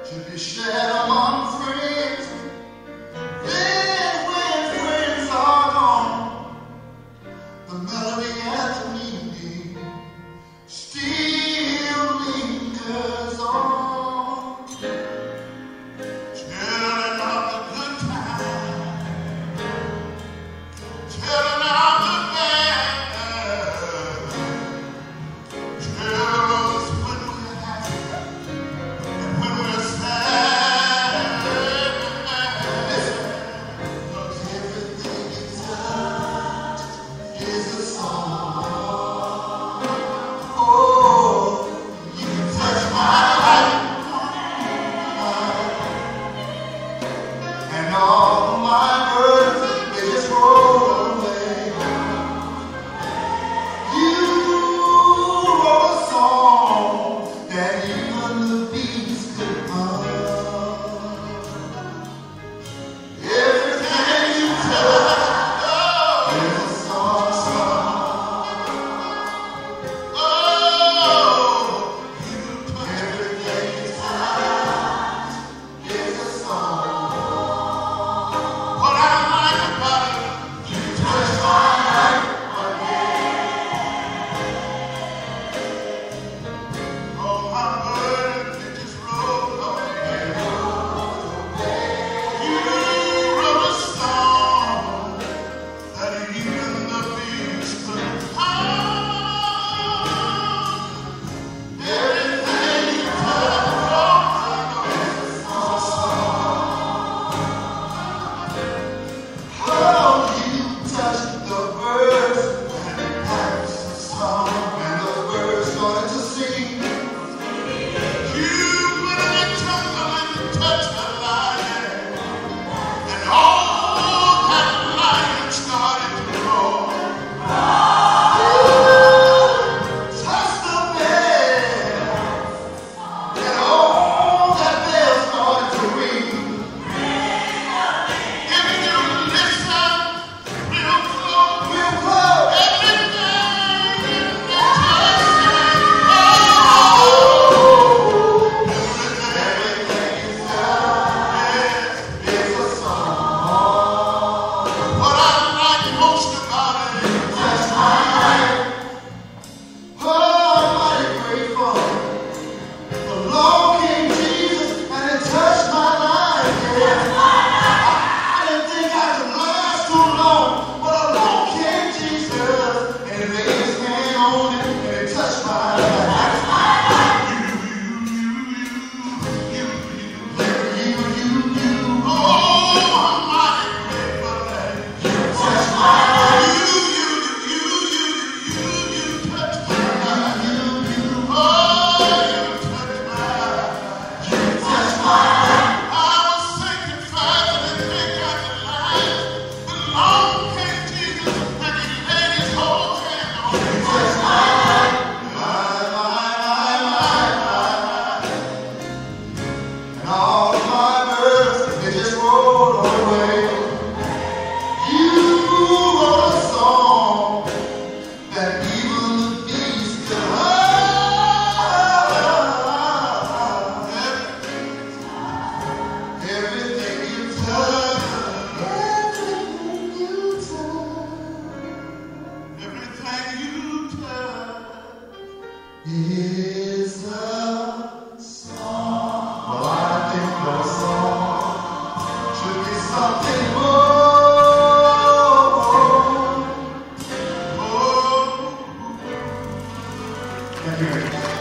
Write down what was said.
should be shared among friends. Then when friends are gone, the melody and the meaning still lingers on. Telling of the good times, telling of the bad, tell us when we're happy and when we're sad. Listen, 'cause everything you touch is a song. Oh, you can touch my life and all my burdens, they just roll away. You wrote a song that even the beast could hum. Everything you touch is a song. Oh, everything you touch is a song. What I like about it, you touch my life again. All my burdens, they just roll away. You wrote a song that even the beast could hum. Everything you touch is a song. How you touch the birds and that's a song, and the birds started to sing. You went in the jungle and touched the lion, and all that lion started to roar. Touched the bell, and all that bell started to ring. If you listen real close, everything in the everything is a song. What I like most about it, you touch my life. Oh, I'm mighty grateful. Along came Jesus and it touched my life. Yeah. I didn't think I could last too long, but along came Jesus and he laid his hand on it and it touched my life. Oh, I'm mighty grateful that you touched my life. You touched my life. Oh, you touched my life. You touched my life. I was sanctified and think I could lie, but along came Jesus and he laid his whole hand on me. You touched my life. And all of my burdens, they just rolled away. You wrote a song that even the beast could hum. Everything you touch, everything you touch, everything you touch is a song. Well, I think the song should be something more. Oh. Thank you.